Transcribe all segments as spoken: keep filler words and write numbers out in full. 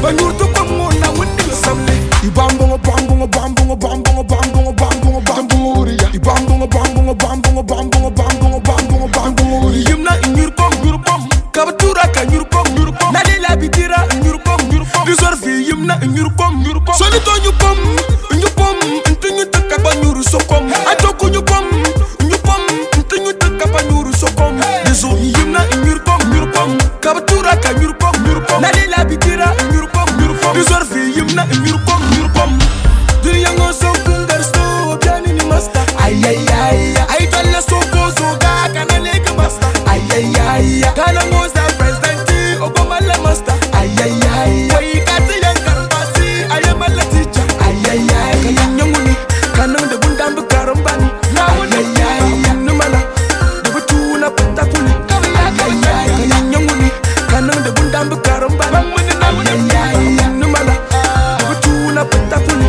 Banyur to come on na windi samle. Ibambongo bambongo bambongo bambongo bambongo bambongo bambongo uriya. Ibambongo bambongo bambongo bambongo bambongo bambongo bambongo uriya. Yimna inyur kom nyur kom. Kabatura ka nyur kom nyur kom. Nalela bitira nyur kom nyur kom. Bizor fi yimna inyur kom nyur kom. Solito nyur kom nyur kom. Intinyu taka banyur sokom. Atoko nyur kom nyur kom. Intinyu taka banyur sokom. Bizor yimna inyur kom nyur kom. Kabatura ka nyur kom nyur kom. Nalela bitira nyur kom nyur kom. Bizor fi yimna inyur kom nyur kom. Dunia ngoso kungar sto jani ni masta. Ay ay ay ay talla soko soga kana leke masta. Ay ay ay kana ngosa presidenti Obama la masta. Ay ay ay way kati yang karambasi ayama la teacher. Ay ay ay kana nyanguni kana de bundambu karambani. Na ay ay numala de butuna patakuli. Ay ay ay kana nyanguni kana de bundambu karambani. Ay ay ay numala de butuna patakuli.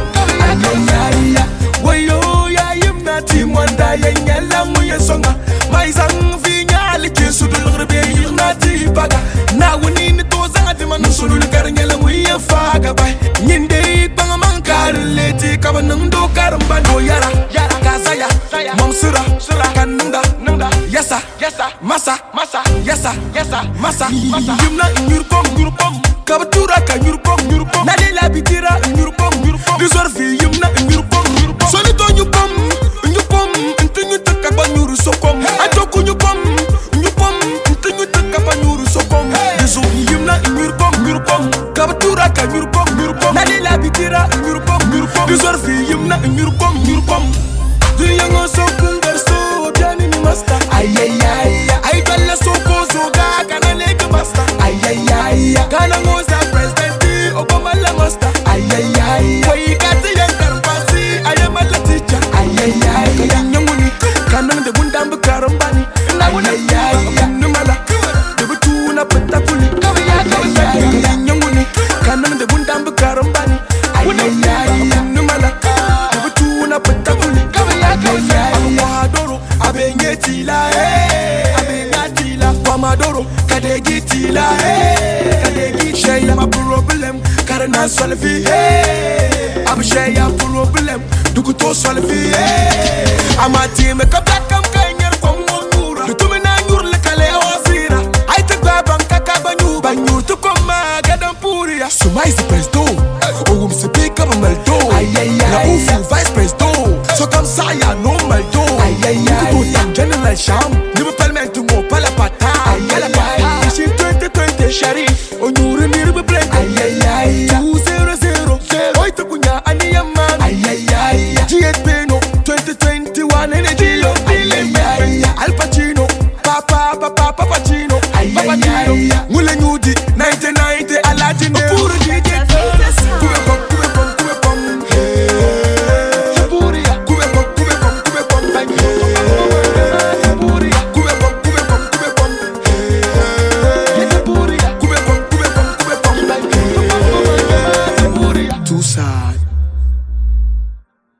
Wayo ya yimna timwanda yenyala muye songa maizang vinya like sudul grbe yirna ti baga na woni ni to zanga ti man sudul garngela muye faga bay nyinde banga man kar leti kabanang do karamba do yara yara kazaya mamsura sura kanunda nunda yasa yasa masa masa yasa yasa masa masa yimna nyur kom nyur kom kabatura ka nyur kom nyur kom nalela bitira nyur kom nyur kom bizor fi yimna nyur kom nyur kom solito nyur kom nyur kom intinyu taka banyuru sokom atoko nyur kom nyur kom intinyu taka banyuru sokom bizor yimna nyur kom nyur kom kabatura ka nyur kom nyur kom nalela bitira nyur kom nyur kom bizor fi yimna nyur kom nyur kom dunya ngoso kungar so jani ni masta ay ay ay ay talla soko soga kana leke masta ay ay ay kana ngosa presidenti Obama la masta ay ay ay way kati yang karambasi ayama la teacher ay ay ay kana nyanguni kana de bundambu karambani na ay ay numala de butuna patakuli ay ay ay nyanguni kana de bundambu karambani ay ay ay numala de butuna patakuli Amadoro abenyetila eh abenyatila Amadoro kadegitila eh kadegitila ma problem karena solvi eh abshaya problem duku to solvi eh amati me kabla kam kanyer ko ngura tumina nyur le kale osira ay te babam kaka banyu banyu to koma gadam puria sumai se presto o um se pick up maldo ay ay ay vice presto so comme ça y'a no maldo ay ay ay tout tam general sham ni me permettre mo pas la pata ay ay ay ici twenty twenty sharif o nyuri ni be play ay ay ay two zero zero oi to kunya ani yamma ay ay ay G S P no twenty twenty-one energy